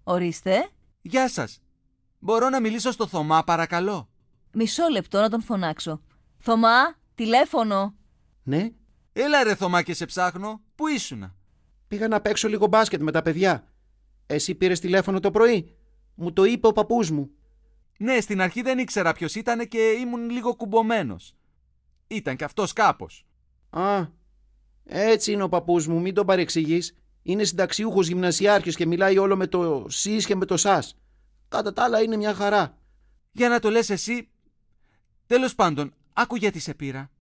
Ορίστε. Γεια σας. Μπορώ να μιλήσω στο Θωμά, παρακαλώ? Μισό λεπτό να τον φωνάξω. Θωμά, τηλέφωνο. Ναι, Έλα ρε Θωμά και σε ψάχνω. Πού ήσουνα? πήγα να παίξω λίγο μπάσκετ με τα παιδιά. Εσύ πήρες τηλέφωνο το πρωί? Μου το είπε ο παππούς μου. Ναι, στην αρχή δεν ήξερα ποιος ήτανε και ήμουν λίγο κουμπωμένος. Ήταν κι αυτός κάπως. Α, έτσι είναι ο παππούς μου, μην τον παρεξηγείς. Είναι συνταξιούχος γυμνασιάρχης και μιλάει όλο με το σεις και με το σας. Κατά τα άλλα είναι μια χαρά. Για να το λες εσύ. Τέλος πάντων, άκου γιατί σε πήρα.